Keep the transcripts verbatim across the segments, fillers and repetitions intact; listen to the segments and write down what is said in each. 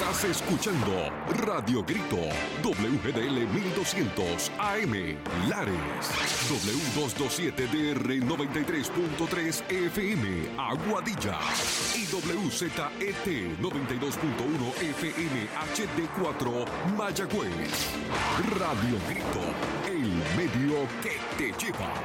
Estás escuchando Radio Grito, W G D L mil doscientos A M, Lares, W doscientos veintisiete D R noventa y tres punto tres F M, Aguadilla, y W Z E T noventa y dos punto uno F M H D cuatro, Mayagüez. Radio Grito, el medio que te lleva.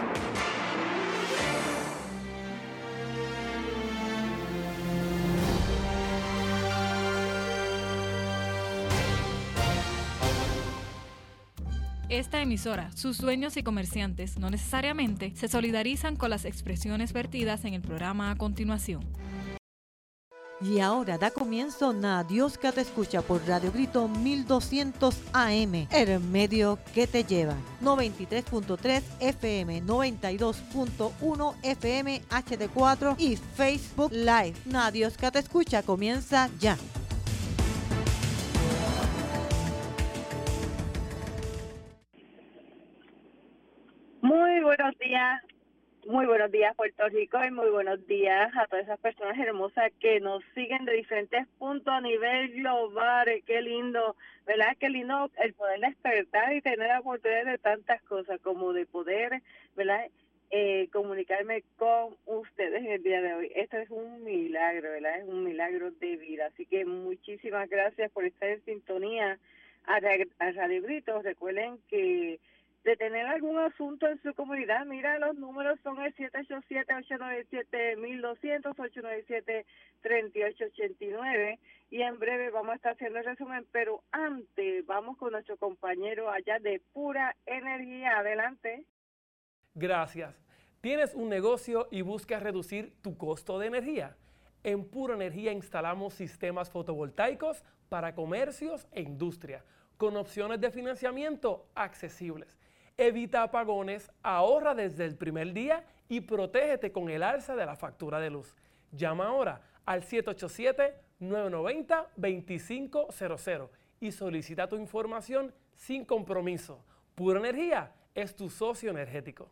Esta emisora, sus dueños y comerciantes no necesariamente se solidarizan con las expresiones vertidas en el programa a continuación. Y ahora da comienzo Na Dios que te escucha por Radio Grito mil doscientos A M, el medio que te lleva. noventa y tres punto tres F M, noventa y dos punto uno F M H D cuatro y Facebook Live. Na Dios que te escucha comienza ya. Muy buenos días, muy buenos días Puerto Rico y muy buenos días a todas esas personas hermosas que nos siguen de diferentes puntos a nivel global. Qué lindo, ¿verdad? Qué lindo el poder despertar y tener la oportunidad de tantas cosas, como de poder, ¿verdad? Eh, comunicarme con ustedes en el día de hoy. Esto es un milagro, ¿verdad? Es un milagro de vida. Así que muchísimas gracias por estar en sintonía a, a Radio Grito. Recuerden que de tener algún asunto en su comunidad, mira, los números son el siete ocho siete, ocho nueve siete, mil doscientos, ocho nueve siete, tres ocho ocho nueve, y en breve vamos a estar haciendo el resumen, pero antes vamos con nuestro compañero allá de Pura Energía. Adelante. Gracias. ¿Tienes un negocio y buscas reducir tu costo de energía? En Pura Energía instalamos sistemas fotovoltaicos para comercios e industria, con opciones de financiamiento accesibles. Evita apagones, ahorra desde el primer día y protégete con el alza de la factura de luz. Llama ahora al siete ocho siete, nueve nueve cero, dos cinco cero cero y solicita tu información sin compromiso. Pura Energía es tu socio energético.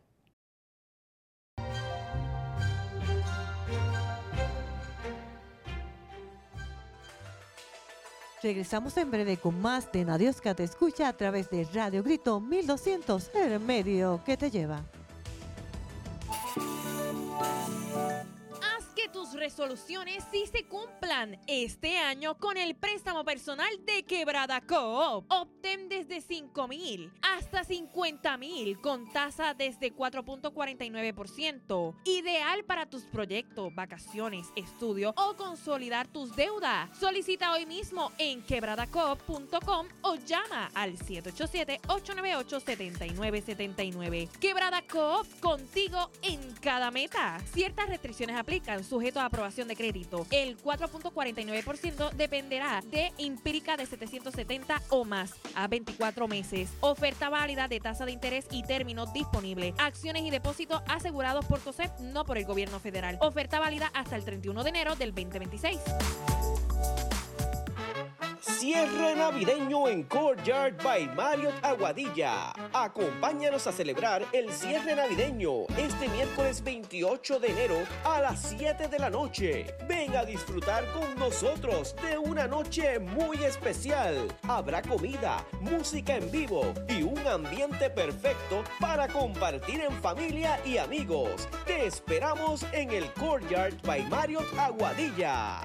Regresamos en breve con más de Na Dios que te escucha a través de Radio Grito mil doscientos, el medio que te lleva. Tus resoluciones sí se cumplan este año con el préstamo personal de Quebrada Coop. Obtén desde cinco mil hasta cincuenta mil con tasa desde cuatro punto cuarenta y nueve por ciento. Ideal para tus proyectos, vacaciones, estudio o consolidar tus deudas. Solicita hoy mismo en quebrada coop punto com o llama al siete ocho siete, ocho nueve ocho, siete nueve siete nueve. Quebrada Coop, contigo en cada meta. Ciertas restricciones aplican, sujeto a aprobación de crédito. El cuatro punto cuarenta y nueve por ciento dependerá de empírica de setecientos setenta o más a veinticuatro meses. Oferta válida de tasa de interés y término disponible. Acciones y depósitos asegurados por COSEP, no por el gobierno federal. Oferta válida hasta el treinta y uno de enero del veinte veintiséis. Cierre navideño en Courtyard by Marriott Aguadilla. Acompáñanos a celebrar el cierre navideño este miércoles veintiocho de enero a las siete de la noche. Ven a disfrutar con nosotros de una noche muy especial. Habrá comida, música en vivo y un ambiente perfecto para compartir en familia y amigos. Te esperamos en el Courtyard by Marriott Aguadilla.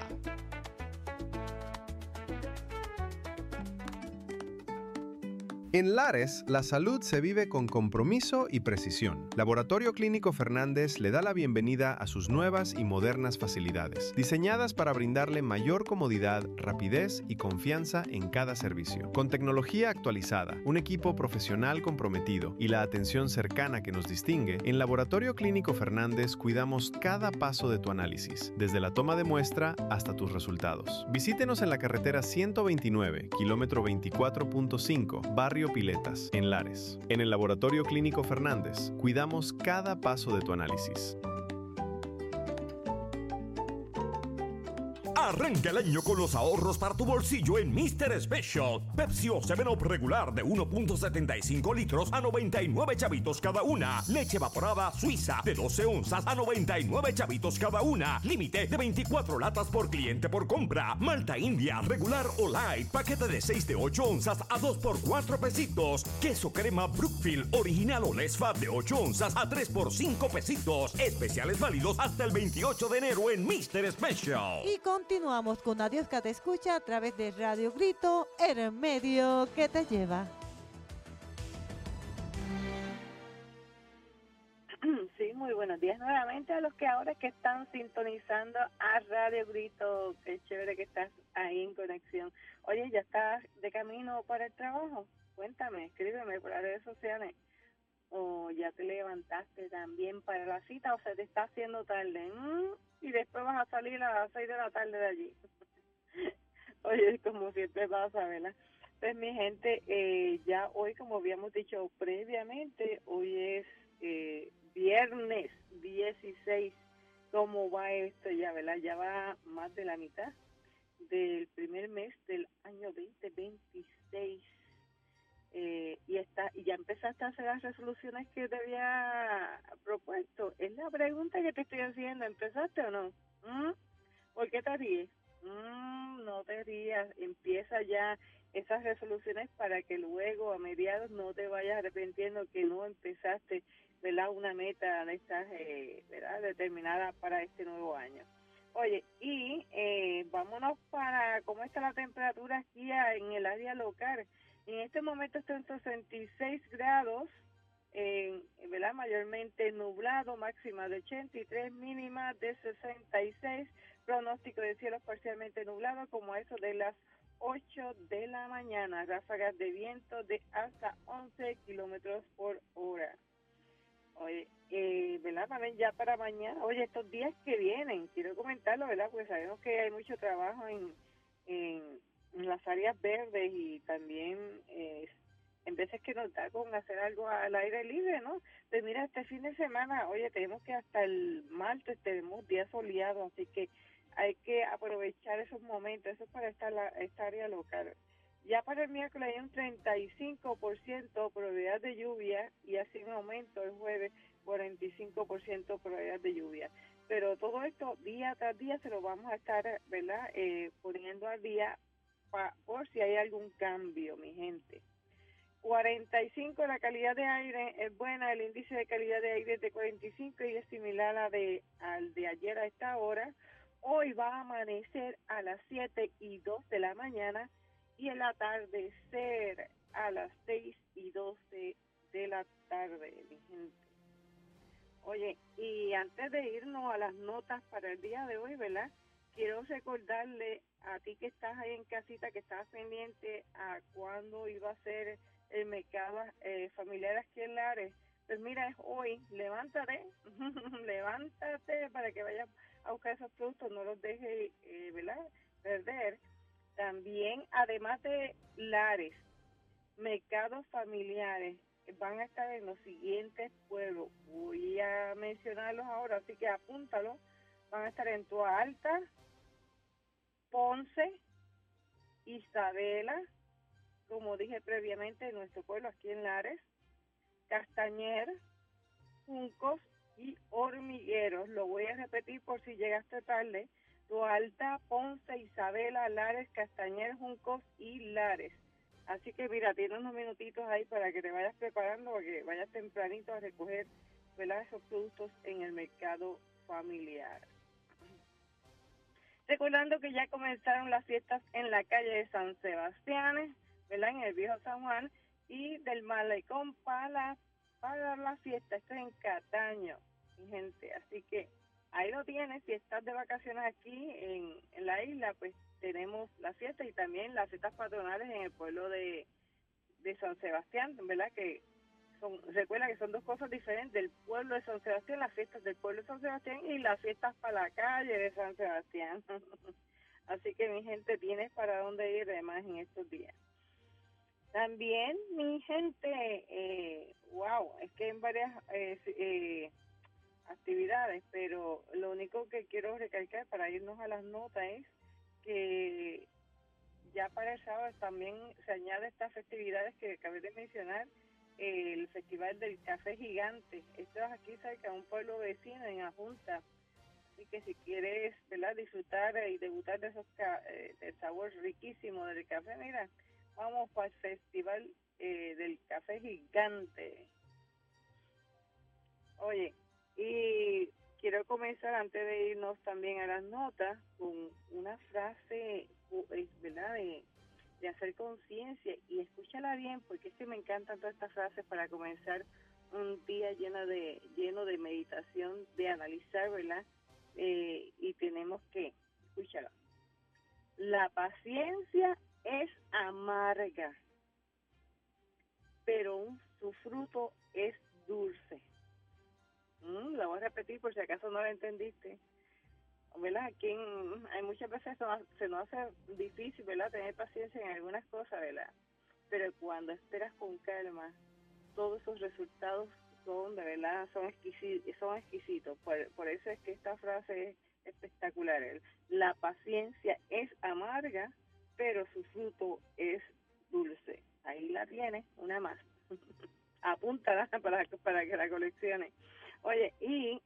En Lares, la salud se vive con compromiso y precisión. Laboratorio Clínico Fernández le da la bienvenida a sus nuevas y modernas facilidades, diseñadas para brindarle mayor comodidad, rapidez y confianza en cada servicio. Con tecnología actualizada, un equipo profesional comprometido y la atención cercana que nos distingue, en Laboratorio Clínico Fernández cuidamos cada paso de tu análisis, desde la toma de muestra hasta tus resultados. Visítenos en la carretera ciento veintinueve, kilómetro veinticuatro punto cinco, barrio Piletas, en Lares. En el Laboratorio Clínico Fernández, cuidamos cada paso de tu análisis. Arranca el año con los ahorros para tu bolsillo en míster Special. Pepsi o seven up regular de uno punto setenta y cinco litros a noventa y nueve chavitos cada una. Leche evaporada Suiza de doce onzas a noventa y nueve chavitos cada una. Límite de veinticuatro latas por cliente por compra. Malta India regular o light. Paquete de seis de ocho onzas a dos por cuatro pesitos. Queso crema Brookfield original o less fat de ocho onzas a tres por cinco pesitos. Especiales válidos hasta el veintiocho de enero en míster Special. Y continuamos con Adiós que te escucha a través de Radio Grito, el medio que te lleva. Sí, muy buenos días nuevamente a los que ahora que están sintonizando a Radio Grito. Qué chévere que estás ahí en conexión. Oye, ¿ya estás de camino para el trabajo? Cuéntame, escríbeme por las redes sociales. O ya te levantaste también para la cita o se te está haciendo tarde. ¿Mm? Y después vas a salir a las seis de la tarde de allí. Oye, como siempre pasa, ¿verdad? Pues mi gente, eh, ya hoy, como habíamos dicho previamente, hoy es eh, viernes dieciséis. ¿Cómo va esto ya, verdad? Ya va más de la mitad del primer mes del año veinte veintiséis. Eh, y está y ya empezaste a hacer las resoluciones que te había propuesto. Es la pregunta que te estoy haciendo. ¿Empezaste o no? ¿Mm? ¿Por qué te ríes? Mm, no te rías. Empieza ya esas resoluciones para que luego a mediados no te vayas arrepintiendo que no empezaste, ¿verdad? Una meta de estas, eh, ¿verdad? Determinada para este nuevo año. Oye, y eh, vámonos para cómo está la temperatura aquí en el área local. En este momento está en sesenta y seis grados, eh, ¿verdad? Mayormente nublado, máxima de ochenta y tres, mínima de sesenta y seis, pronóstico de cielos parcialmente nublado como a eso de las ocho de la mañana, ráfagas de viento de hasta once kilómetros por hora. Oye, eh, ¿verdad? También ya para mañana, oye, estos días que vienen, quiero comentarlo, ¿verdad? Pues sabemos que hay mucho trabajo en... en en las áreas verdes y también eh, en veces que nos da con hacer algo al aire libre, ¿no? Pues mira, este fin de semana, oye, tenemos que hasta el martes tenemos días soleados, así que hay que aprovechar esos momentos, eso es para esta, la, esta área local. Ya para el miércoles hay un treinta y cinco por ciento probabilidad de lluvia y así un aumento el jueves, cuarenta y cinco por ciento probabilidad de lluvia. Pero todo esto día tras día se lo vamos a estar, ¿verdad?, eh, poniendo al día por si hay algún cambio, mi gente. cuarenta y cinco, la calidad de aire es buena, el índice de calidad de aire es de cuarenta y cinco y es similar a de, al de ayer a esta hora. Hoy va a amanecer a las siete y dos de la mañana y el atardecer a las seis y doce de la tarde, mi gente. Oye, y antes de irnos a las notas para el día de hoy, ¿verdad?, quiero recordarle a ti que estás ahí en casita, que estás pendiente a cuándo iba a ser el mercado eh, familiar aquí en Lares. Pues mira, es hoy. Levántate, levántate para que vayas a buscar esos productos, no los dejes, eh, ¿verdad?, perder. También, además de Lares, mercados familiares van a estar en los siguientes pueblos. Voy a mencionarlos ahora, así que apúntalo. Van a estar en Toa Alta, Ponce, Isabela, como dije previamente, en nuestro pueblo aquí en Lares, Castañer, Juncos y Hormigueros. Lo voy a repetir por si llegaste tarde. Toa Alta, Ponce, Isabela, Lares, Castañer, Juncos y Lares. Así que mira, tienes unos minutitos ahí para que te vayas preparando, para que vayas tempranito a recoger, ¿verdad?, esos productos en el mercado familiar. Recordando que ya comenzaron las fiestas en la calle de San Sebastián, ¿verdad?, en el Viejo San Juan, y del Malecón para la, para la fiesta. Esto es en Cataño, mi gente. Así que ahí lo tienes. Si estás de vacaciones aquí en, en la isla, pues tenemos la fiesta y también las fiestas patronales en el pueblo de, de San Sebastián, ¿verdad?, que son, recuerda que son dos cosas diferentes, del pueblo de San Sebastián, las fiestas del pueblo de San Sebastián y las fiestas para la calle de San Sebastián. Así que mi gente, tienes para dónde ir además en estos días. También mi gente, eh, wow, es que en varias eh, eh, actividades, pero lo único que quiero recalcar para irnos a las notas es que ya para el sábado también se añade estas festividades que acabé de mencionar, el Festival del Café Gigante. Esto es aquí cerca de un pueblo vecino, en Ajunta. Así que si quieres, ¿verdad?, disfrutar y debutar de esos eh, del sabor riquísimo del café, mira, vamos para el Festival eh, del Café Gigante. Oye, y quiero comenzar, antes de irnos también a las notas, con una frase, ¿verdad?, de, de hacer conciencia, y escúchala bien, porque es que me encantan todas estas frases para comenzar un día lleno de lleno de meditación, de analizar, ¿verdad? Eh, y tenemos que, escúchala, la paciencia es amarga, pero un, su fruto es dulce. Mm, la voy a repetir por si acaso no la entendiste. ¿Verdad? Aquí en, hay muchas veces se nos, se nos hace difícil, ¿verdad?, tener paciencia en algunas cosas, ¿verdad? Pero cuando esperas con calma, todos esos resultados son, de verdad, son exquisitos. Son exquisitos. Por, por eso es que esta frase es espectacular. La paciencia es amarga, pero su fruto es dulce. Ahí la tienes, una más. Apúntala para, para que la coleccione. Oye, y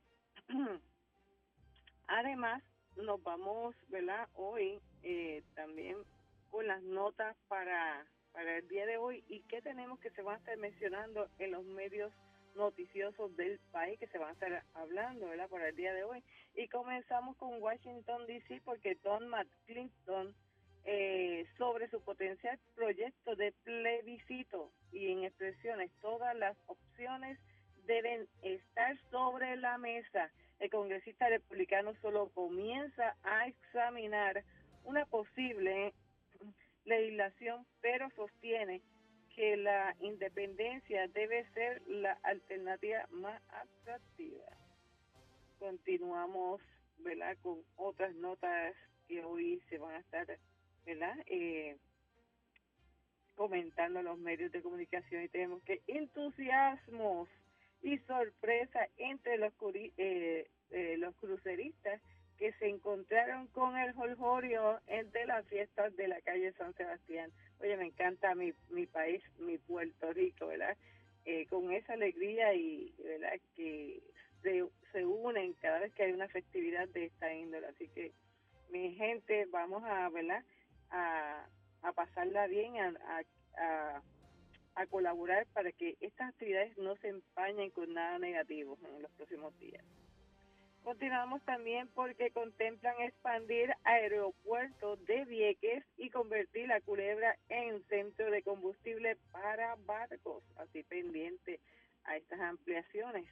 además nos vamos, ¿verdad?, hoy eh, también con las notas para, para el día de hoy, y qué tenemos que se van a estar mencionando en los medios noticiosos del país, que se van a estar hablando, ¿verdad?, para el día de hoy. Y comenzamos con Washington, D C, porque Don Matt Clinton, eh, sobre su potencial proyecto de plebiscito, y en expresiones, todas las opciones deben estar sobre la mesa. El congresista republicano solo comienza a examinar una posible legislación, pero sostiene que la independencia debe ser la alternativa más atractiva. Continuamos, ¿verdad?, con otras notas que hoy se van a estar, ¿verdad?, eh, comentando en los medios de comunicación, y tenemos que entusiasmos y sorpresa entre los eh, eh, los cruceristas que se encontraron con el jolgorio entre las fiestas de la calle San Sebastián. Oye, me encanta mi, mi país, mi Puerto Rico, ¿verdad? Eh, con esa alegría, y, ¿verdad?, que se, se unen cada vez que hay una festividad de esta índole. Así que, mi gente, vamos a, ¿verdad?, a, a pasarla bien, a, a, a a colaborar para que estas actividades no se empañen con nada negativo en los próximos días. Continuamos también porque contemplan expandir aeropuertos de Vieques y convertir la Culebra en centro de combustible para barcos, así pendiente a estas ampliaciones.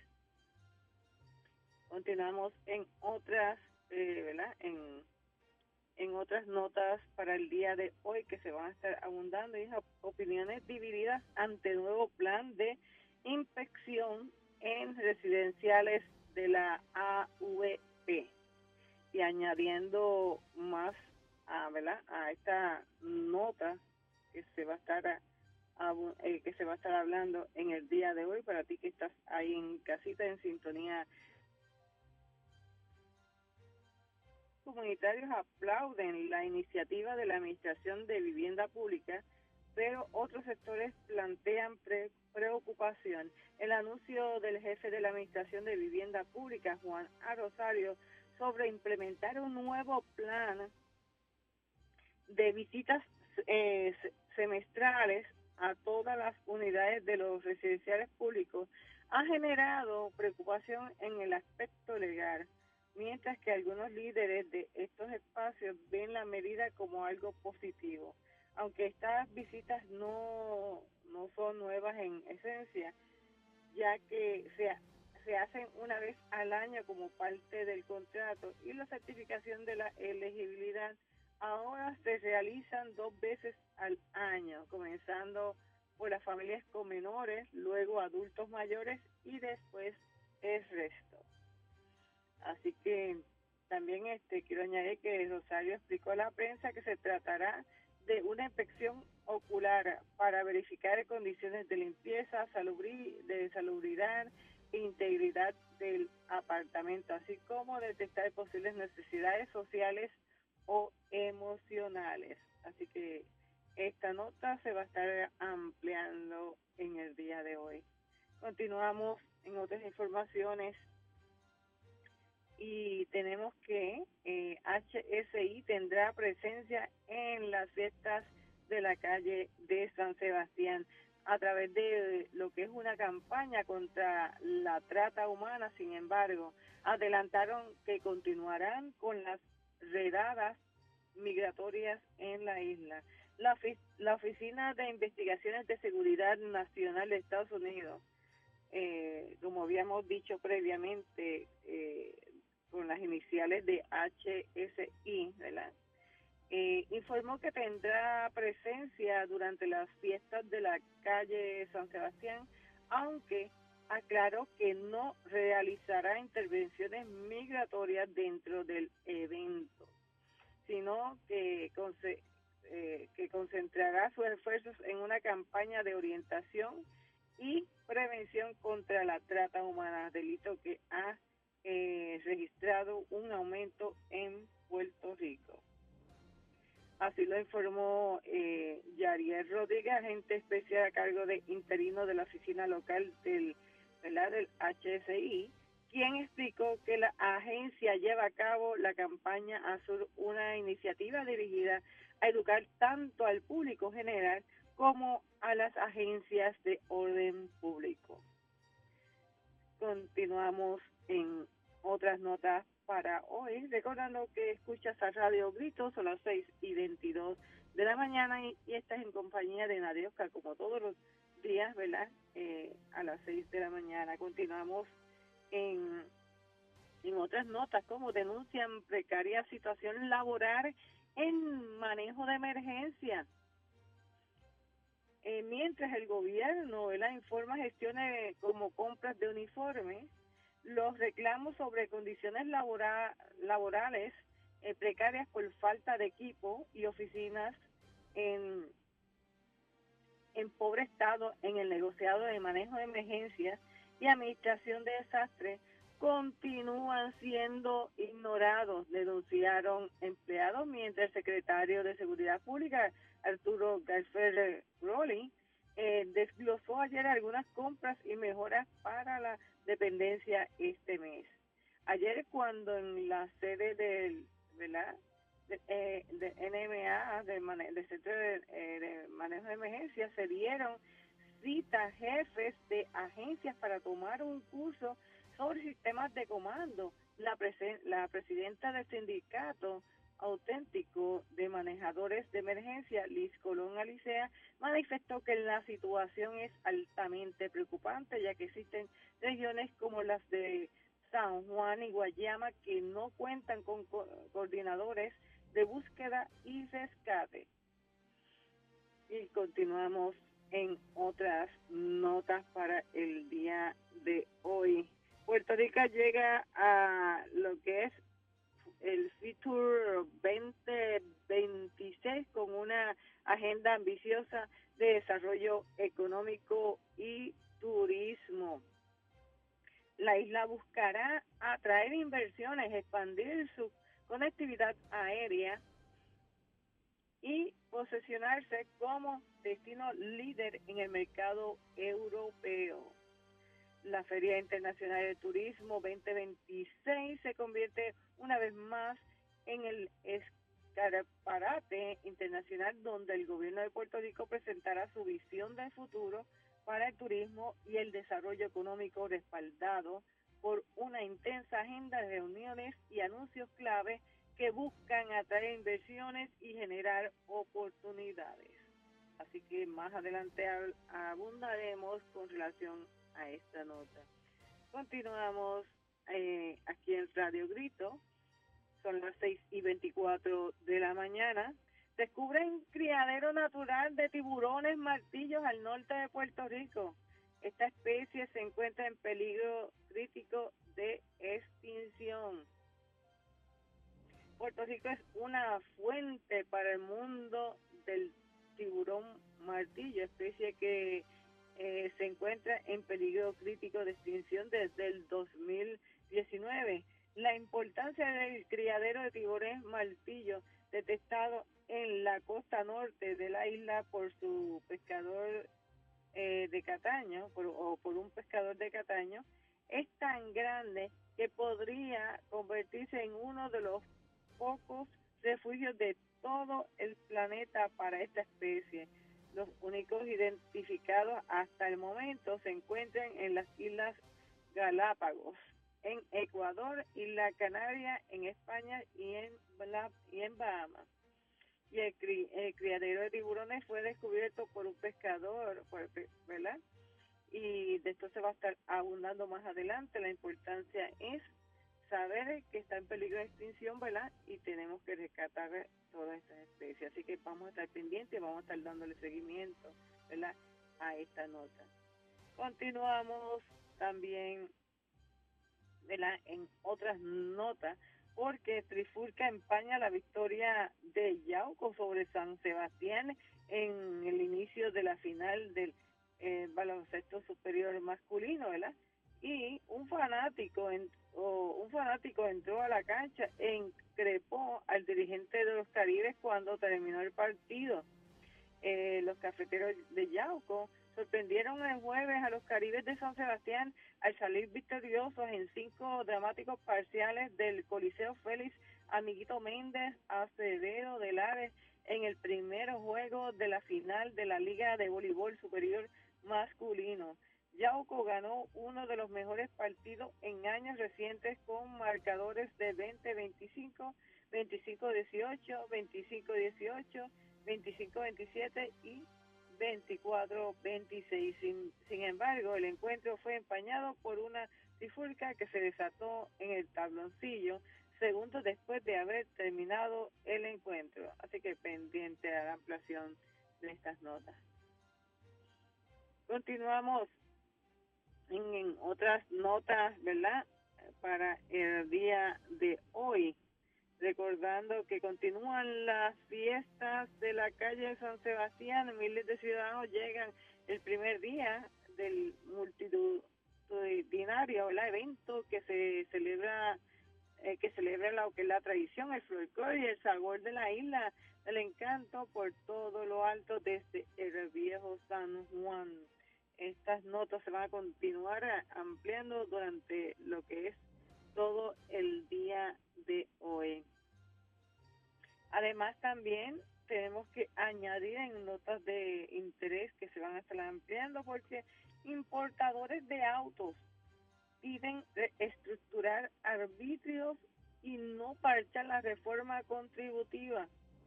Continuamos en otras, eh, ¿verdad?, en en otras notas para el día de hoy, que se van a estar abundando, y opiniones divididas ante el nuevo plan de inspección en residenciales de la A V P, y añadiendo más a, ¿verdad?, a esta nota que se va a estar a, a, eh, que se va a estar hablando en el día de hoy, para ti que estás ahí en casita en sintonía. Comunitarios aplauden la iniciativa de la Administración de Vivienda Pública, pero otros sectores plantean pre preocupación. El anuncio del jefe de la Administración de Vivienda Pública, Juan A. Rosario, sobre implementar un nuevo plan de visitas eh, semestrales a todas las unidades de los residenciales públicos, ha generado preocupación en el aspecto legal, mientras que algunos líderes de estos espacios ven la medida como algo positivo. Aunque estas visitas no, no son nuevas en esencia, ya que se, se hacen una vez al año como parte del contrato, y la certificación de la elegibilidad ahora se realizan dos veces al año, comenzando por las familias con menores, luego adultos mayores y después el resto. Así que también este quiero añadir que Rosario explicó a la prensa que se tratará de una inspección ocular para verificar condiciones de limpieza, salubri, de salubridad e integridad del apartamento, así como detectar posibles necesidades sociales o emocionales. Así que esta nota se va a estar ampliando en el día de hoy. Continuamos en otras informaciones y tenemos que eh, H S I tendrá presencia en las fiestas de la calle de San Sebastián a través de lo que es una campaña contra la trata humana. Sin embargo, adelantaron que continuarán con las redadas migratorias en la isla. La, la Oficina de Investigaciones de Seguridad Nacional de Estados Unidos, eh, como habíamos dicho previamente, eh, con las iniciales de H S I, ¿verdad? Eh, informó que tendrá presencia durante las fiestas de la calle San Sebastián, aunque aclaró que no realizará intervenciones migratorias dentro del evento, sino que, conce, eh, que concentrará sus esfuerzos en una campaña de orientación y prevención contra la trata humana, delito que ha eh, registrado un aumento en Puerto Rico. Así lo informó eh, Yariel Rodríguez, agente especial a cargo de interino de la oficina local del, ¿verdad? del H S I, quien explicó que la agencia lleva a cabo la campaña Azul, una iniciativa dirigida a educar tanto al público general como a las agencias de orden público. Continuamos en otras notas para hoy, recordando que escuchas a Radio Grito, son las seis y veintidós de la mañana y, y estás en compañía de Nadia Oscar, como todos los días, ¿verdad? Eh, a las seis de la mañana. Continuamos en, en otras notas, como denuncian precaria situación laboral en manejo de emergencia. Eh, mientras el gobierno, ¿verdad?, informa gestiones como compras de uniformes, los reclamos sobre condiciones labora, laborales eh, precarias por falta de equipo y oficinas en, en pobre estado en el negociado de manejo de emergencias y administración de desastres continúan siendo ignorados, denunciaron empleados, mientras el secretario de Seguridad Pública, Arturo García Rowley, eh, desglosó ayer algunas compras y mejoras para la dependencia este mes. Ayer, cuando en la sede del, ¿verdad?, de, eh, de N M A, del de Centro de, eh, de Manejo de Emergencias, se dieron cita jefes de agencias para tomar un curso sobre sistemas de comando. La, presen, la presidenta del sindicato auténtico de manejadores de emergencia, Liz Colón Alicea, manifestó que la situación es altamente preocupante, ya que existen regiones como las de San Juan y Guayama que no cuentan con co- coordinadores de búsqueda y rescate. Y continuamos en otras notas para el día de hoy. Puerto Rico llega a lo que es el Fitur veinte veintiséis con una agenda ambiciosa de desarrollo económico y turismo. La isla buscará atraer inversiones, expandir su conectividad aérea y posicionarse como destino líder en el mercado europeo. La Feria Internacional de Turismo veinte veintiséis se convierte una vez más en el escaparate internacional donde el gobierno de Puerto Rico presentará su visión del futuro para el turismo y el desarrollo económico, respaldado por una intensa agenda de reuniones y anuncios clave que buscan atraer inversiones y generar oportunidades. Así que más adelante abundaremos con relación a esta nota. Continuamos eh, aquí en Radio Grito. Son las seis y veinticuatro de la mañana. Descubren criadero natural de tiburones martillos al norte de Puerto Rico. Esta especie se encuentra en peligro crítico de extinción. Puerto Rico es una fuente para el mundo del tiburón martillo, especie que eh, se encuentra en peligro crítico de extinción desde el dos mil diecinueve. La importancia del criadero de tiburones martillo detectado en la costa norte de la isla por su pescador eh, de Cataño, por, o por un pescador de Cataño, es tan grande que podría convertirse en uno de los pocos refugios de todo el planeta para esta especie. Los únicos identificados hasta el momento se encuentran en las Islas Galápagos, en Ecuador, Isla Canaria, en España y en, y en Bahamas. Y el, cri, el criadero de tiburones fue descubierto por un pescador, ¿verdad? Y de esto se va a estar abundando más adelante. La importancia es saber que está en peligro de extinción, ¿verdad? Y tenemos que rescatar todas estas especies. Así que vamos a estar pendientes, vamos a estar dándole seguimiento, ¿verdad?, a esta nota. Continuamos también, ¿verdad?, en otras notas, porque Trifulca empaña la victoria de Yauco sobre San Sebastián en el inicio de la final del eh, baloncesto superior masculino, ¿verdad? Y un fanático en, o un fanático entró a la cancha e increpó al dirigente de los Caribes cuando terminó el partido. Eh, los cafeteros de Yauco sorprendieron el jueves a los Caribes de San Sebastián al salir victoriosos en cinco dramáticos parciales del Coliseo Félix Amiguito Méndez Acevedo de Lares en el primer juego de la final de la Liga de Voleibol Superior Masculino. Yauco ganó uno de los mejores partidos en años recientes con marcadores de veinte veinticinco, veinticinco dieciocho, veinticinco dieciocho, veinticinco veintisiete y veinticuatro veintiséis. Sin, sin embargo, el encuentro fue empañado por una trifulca que se desató en el tabloncillo segundos después de haber terminado el encuentro. Así que pendiente a la ampliación de estas notas. Continuamos en, en otras notas, ¿verdad?, para el día de hoy. Recordando que continúan las fiestas de la calle de San Sebastián, miles de ciudadanos llegan el primer día del multitudinario, ¿verdad?, evento que se celebra, eh, que celebra lo que es la tradición, el folclore y el sabor de la isla del encanto por todo lo alto desde el viejo San Juan. Estas notas se van a continuar ampliando durante lo que es todo el día de hoy. Además, también tenemos que añadir en notas de interés que se van a estar ampliando porque importadores de autos piden reestructurar arbitrios y no parchar la reforma contributiva.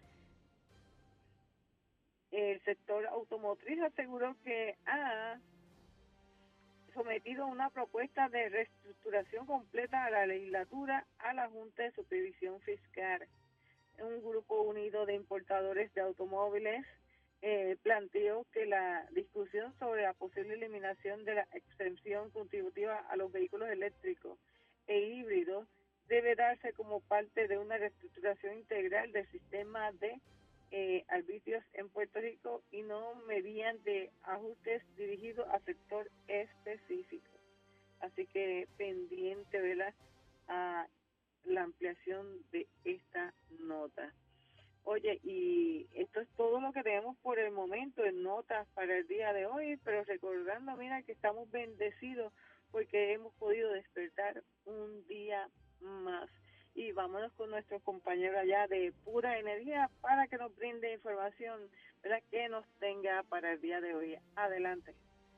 El sector automotriz aseguró que ha sometido una propuesta de reestructuración completa a la legislatura a la Junta de Supervisión Fiscal. Un grupo unido de importadores de automóviles eh, planteó que la discusión sobre la posible eliminación de la exención contributiva a los vehículos eléctricos e híbridos debe darse como parte de una reestructuración integral del sistema de eh, arbitrios en Puerto Rico y no mediante ajustes dirigidos al sector específico. Así que pendiente, ¿verdad?, a la ampliación de esta nota. Oye, y esto es todo lo que tenemos por el momento en notas para el día de hoy, pero recordando, mira, que estamos bendecidos porque hemos podido despertar un día más. Y vámonos con nuestro compañero allá de Pura Energía para que nos brinde información, ¿verdad?, que nos tenga para el día de hoy. Adelante.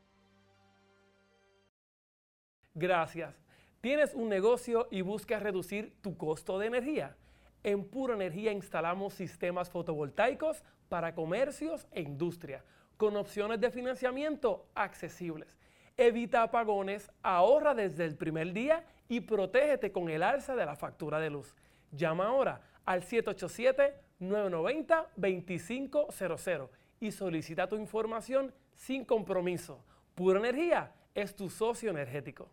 Gracias. ¿Tienes un negocio y buscas reducir tu costo de energía? En Pura Energía instalamos sistemas fotovoltaicos para comercios e industria, con opciones de financiamiento accesibles. Evita apagones, ahorra desde el primer día y protégete con el alza de la factura de luz. Llama ahora al siete ocho siete, nueve nueve cero, dos cinco cero cero y solicita tu información sin compromiso. Pura Energía es tu socio energético.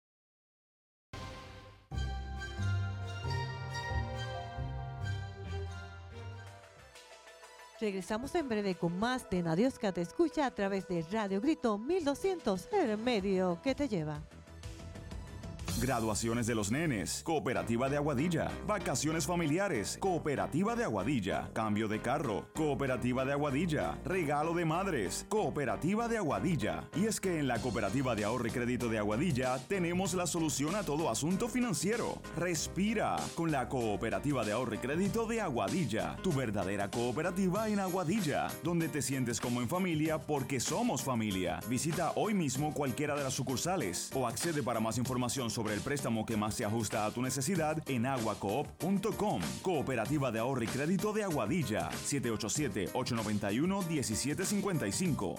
Regresamos en breve con más de Nadiosca Te Escucha a través de Radio Grito mil doscientos, el medio que te lleva. Graduaciones de los nenes, Cooperativa de Aguadilla. Vacaciones familiares, Cooperativa de Aguadilla. Cambio de carro, Cooperativa de Aguadilla. Regalo de madres, Cooperativa de Aguadilla. Y es que en la Cooperativa de Ahorro y Crédito de Aguadilla tenemos la solución a todo asunto financiero. Respira con la Cooperativa de Ahorro y Crédito de Aguadilla, tu verdadera cooperativa en Aguadilla, donde te sientes como en familia porque somos familia. Visita hoy mismo cualquiera de las sucursales o accede para más información sobre el préstamo que más se ajusta a tu necesidad en aguacoop punto com. Cooperativa de Ahorro y Crédito de Aguadilla, siete ocho siete, ocho nueve uno, uno siete cinco cinco.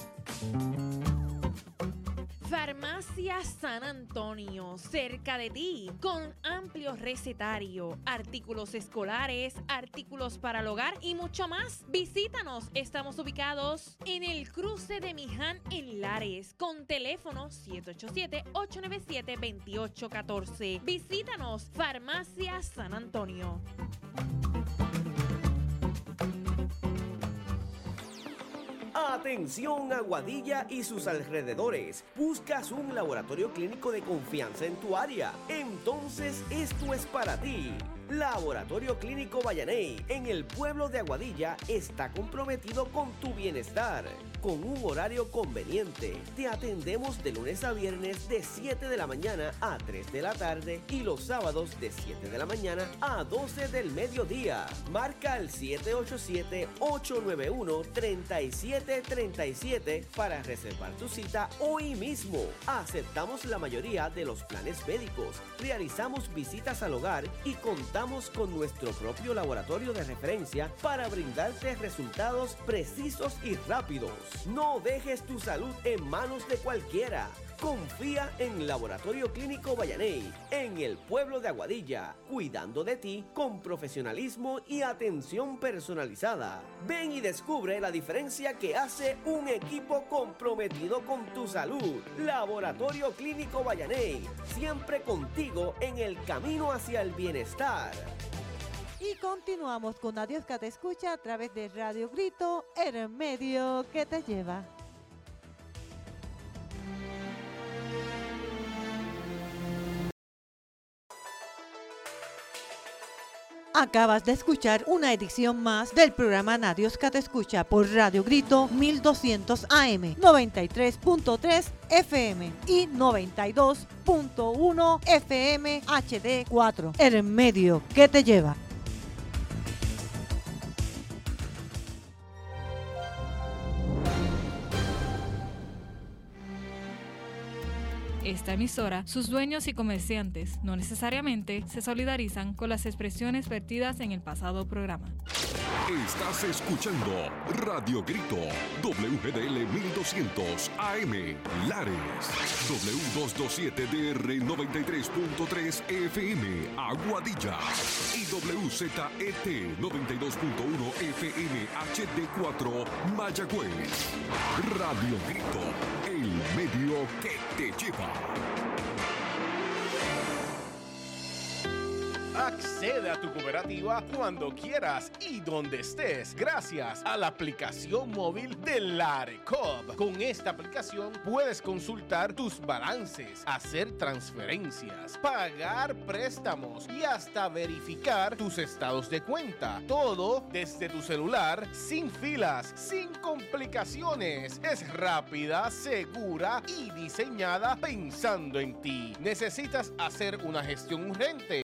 Farmacia San Antonio, cerca de ti, con amplio recetario, artículos escolares, artículos para el hogar y mucho más. Visítanos, estamos ubicados en el cruce de Miján en Lares, con teléfono siete ocho siete, ocho nueve siete, dos ocho uno cuatro. Visítanos, Farmacia San Antonio. Atención Aguadilla y sus alrededores. ¿Buscas un laboratorio clínico de confianza en tu área? Entonces esto es para ti. Laboratorio Clínico Vallaney, en el pueblo de Aguadilla, está comprometido con tu bienestar. Con un horario conveniente, te atendemos de lunes a viernes de siete de la mañana a tres de la tarde y los sábados de siete de la mañana a doce del mediodía. Marca el siete ocho siete, ocho nueve uno, tres siete tres siete para reservar tu cita hoy mismo. Aceptamos la mayoría de los planes médicos, realizamos visitas al hogar y contamos con nuestro propio laboratorio de referencia para brindarte resultados precisos y rápidos. No dejes tu salud en manos de cualquiera. Confía en Laboratorio Clínico Vallaney, en el pueblo de Aguadilla, cuidando de ti con profesionalismo y atención personalizada. Ven y descubre la diferencia que hace un equipo comprometido con tu salud. Laboratorio Clínico Vallaney, siempre contigo en el camino hacia el bienestar. Y continuamos con Adiós que te escucha a través de Radio Grito, el medio que te lleva. Acabas de escuchar una edición más del programa Nadios que te escucha por Radio Grito mil doscientos A M, noventa y tres punto tres F M y noventa y dos punto uno F M H D cuatro, el medio que te lleva. Esta emisora, sus dueños y comerciantes no necesariamente se solidarizan con las expresiones vertidas en el pasado programa. Estás escuchando Radio Grito, W G D L mil doscientos A M, Lares, W doscientos veintisiete D R noventa y tres punto tres F M, Aguadilla, y W Z E T noventa y dos punto uno F M H D cuatro, Mayagüez. Radio Grito, el medio que te lleva. Accede a tu cooperativa cuando quieras y donde estés gracias a la aplicación móvil de Larecoop. Con esta aplicación puedes consultar tus balances, hacer transferencias, pagar préstamos y hasta verificar tus estados de cuenta. Todo desde tu celular, sin filas, sin complicaciones. Es rápida, segura y diseñada pensando en ti. ¿Necesitas hacer una gestión urgente?